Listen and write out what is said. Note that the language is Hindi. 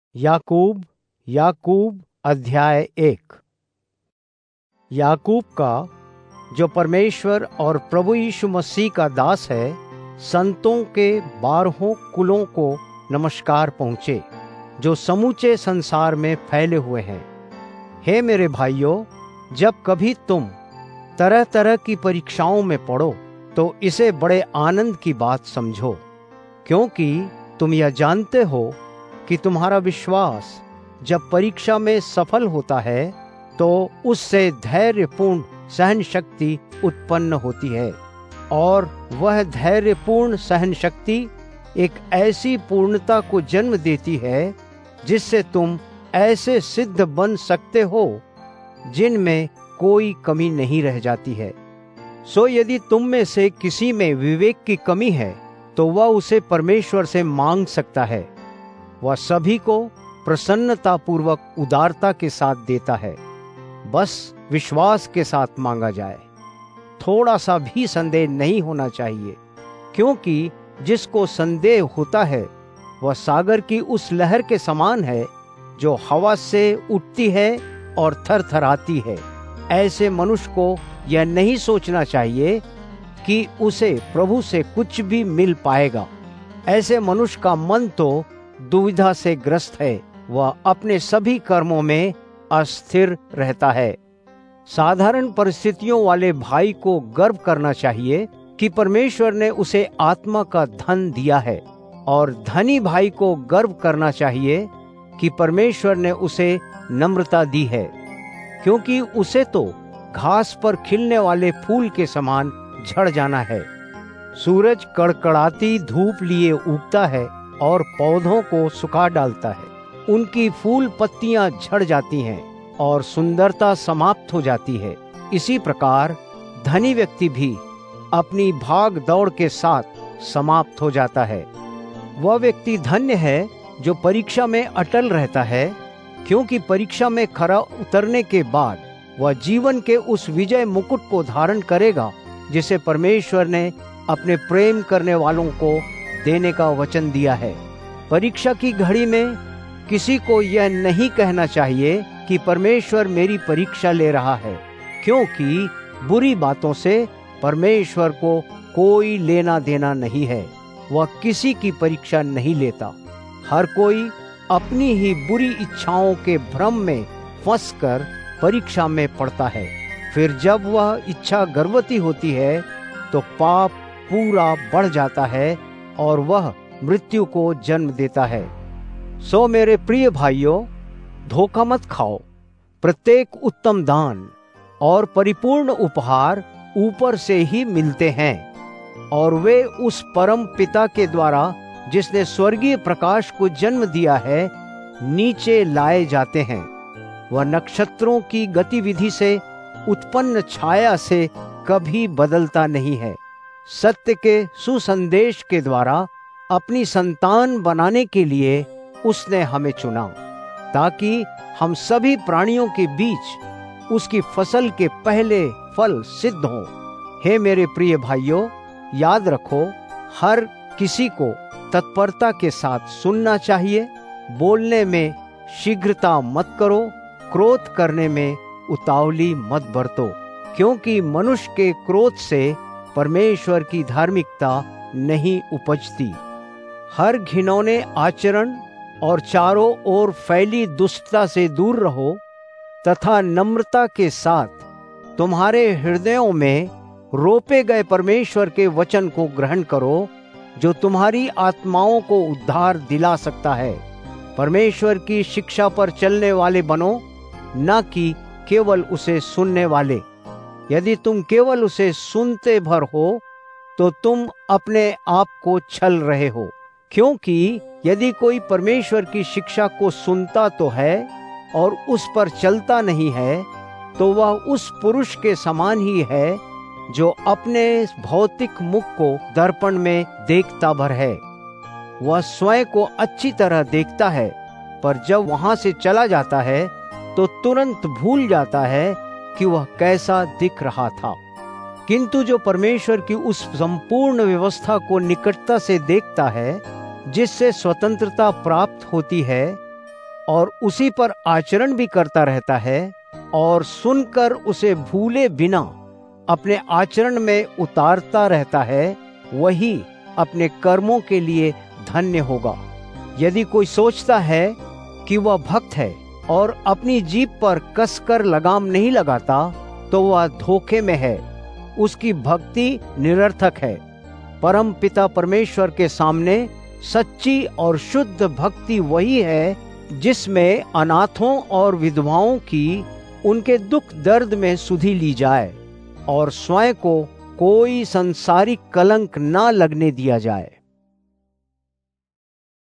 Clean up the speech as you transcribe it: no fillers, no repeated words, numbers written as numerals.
याकूब अध्याय 1। याकूब का, जो परमेश्वर और प्रभु यीशु मसीह का दास है, संतों के 12 कुलों को नमस्कार पहुँचे, जो समूचे संसार में फैले हुए हैं। हे मेरे भाइयों, जब कभी तुम तरह तरह की परीक्षाओं में पड़ो तो इसे बड़े आनंद की बात समझो, क्योंकि तुम यह जानते हो कि तुम्हारा विश्वास जब परीक्षा में सफल होता है तो उससे धैर्यपूर्ण सहन शक्ति उत्पन्न होती है, और वह धैर्यपूर्ण सहन शक्ति एक ऐसी पूर्णता को जन्म देती है जिससे तुम ऐसे सिद्ध बन सकते हो जिनमें कोई कमी नहीं रह जाती है। सो यदि तुम में से किसी में विवेक की कमी है तो वह उसे परमेश्वर से मांग सकता है। वह सभी को प्रसन्नतापूर्वक उदारता के साथ देता है, बस विश्वास के साथ मांगा जाए। थोड़ा सा भी संदेह नहीं होना चाहिए, क्योंकि जिसको संदेह होता है वह सागर की उस लहर के समान है जो हवा से उठती है और थरथराती है। ऐसे मनुष्य को यह नहीं सोचना चाहिए कि उसे प्रभु से कुछ भी मिल पाएगा। ऐसे मनुष्य का मन तो दुविधा से ग्रस्त है, वह अपने सभी कर्मों में अस्थिर रहता है। साधारण परिस्थितियों वाले भाई को गर्व करना चाहिए कि परमेश्वर ने उसे आत्मा का धन दिया है, और धनी भाई को गर्व करना चाहिए कि परमेश्वर ने उसे नम्रता दी है, क्योंकि उसे तो घास पर खिलने वाले फूल के समान झड़ जाना है। सूरज कड़कड़ाती धूप लिए उगता है और पौधों को सुखा डालता है। उनकी फूल पत्तियां झड़ जाती हैं और सुंदरता समाप्त हो जाती है। इसी प्रकार धनी व्यक्ति भी अपनी भाग दौड़ के साथ समाप्त हो जाता है। वह व्यक्ति धन्य है जो परीक्षा में अटल रहता है, क्योंकि परीक्षा में खरा उतरने के बाद वह जीवन के उस विजय मुकुट को धारण करेगा जिसे परमेश्वर ने अपने प्रेम करने वालों को देने का वचन दिया है। परीक्षा की घड़ी में किसी को यह नहीं कहना चाहिए कि परमेश्वर मेरी परीक्षा ले रहा है, क्योंकि बुरी बातों से परमेश्वर को कोई लेना देना नहीं है। वह किसी की परीक्षा नहीं लेता। हर कोई अपनी ही बुरी इच्छाओं के भ्रम में फंसकर परीक्षा में पड़ता है। फिर जब वह इच्छा गर्भवती होती है तो पाप पूरा बढ़ जाता है और वह मृत्यु को जन्म देता है। सो मेरे प्रिय भाइयों, धोखा मत खाओ। प्रत्येक उत्तम दान और परिपूर्ण उपहार ऊपर से ही मिलते हैं, और वे उस परम पिता के द्वारा जिसने स्वर्गीय प्रकाश को जन्म दिया है नीचे लाए जाते हैं। वह नक्षत्रों की गतिविधि से उत्पन्न छाया से कभी बदलता नहीं है। सत्य के सुसंदेश के द्वारा अपनी संतान बनाने के लिए उसने हमें चुना, ताकि हम सभी प्राणियों के बीच उसकी फसल के पहले फल सिद्ध हों। हे मेरे प्रिय भाइयों, याद रखो, हर किसी को तत्परता के साथ सुनना चाहिए। बोलने में शीघ्रता मत करो, क्रोध करने में उतावली मत बरतो, क्योंकि मनुष्य के क्रोध से परमेश्वर की धार्मिकता नहीं उपजती। हर घिनौने आचरण और चारों ओर फैली दुष्टता से दूर रहो, तथा नम्रता के साथ तुम्हारे हृदयों में रोपे गए परमेश्वर के वचन को ग्रहण करो, जो तुम्हारी आत्माओं को उद्धार दिला सकता है। परमेश्वर की शिक्षा पर चलने वाले बनो, न कि केवल उसे सुनने वाले। यदि तुम केवल उसे सुनते भर हो तो तुम अपने आप को छल रहे हो, क्योंकि यदि कोई परमेश्वर की शिक्षा को सुनता तो है और उस पर चलता नहीं है, तो वह उस पुरुष के समान ही है जो अपने भौतिक मुख को दर्पण में देखता भर है। वह स्वयं को अच्छी तरह देखता है, पर जब वहां से चला जाता है तो तुरंत भूल जाता है कि वह कैसा दिख रहा था। किंतु जो परमेश्वर की उस संपूर्ण व्यवस्था को निकटता से देखता है, जिससे स्वतंत्रता प्राप्त होती है, और उसी पर आचरण भी करता रहता है और सुनकर उसे भूले बिना अपने आचरण में उतारता रहता है, वही अपने कर्मों के लिए धन्य होगा। यदि कोई सोचता है कि वह भक्त है और अपनी जीभ पर कसकर लगाम नहीं लगाता, तो वह धोखे में है, उसकी भक्ति निरर्थक है। परम पिता परमेश्वर के सामने सच्ची और शुद्ध भक्ति वही है जिसमें अनाथों और विधवाओं की उनके दुख दर्द में सुधि ली जाए और स्वयं को कोई संसारिक कलंक ना लगने दिया जाए।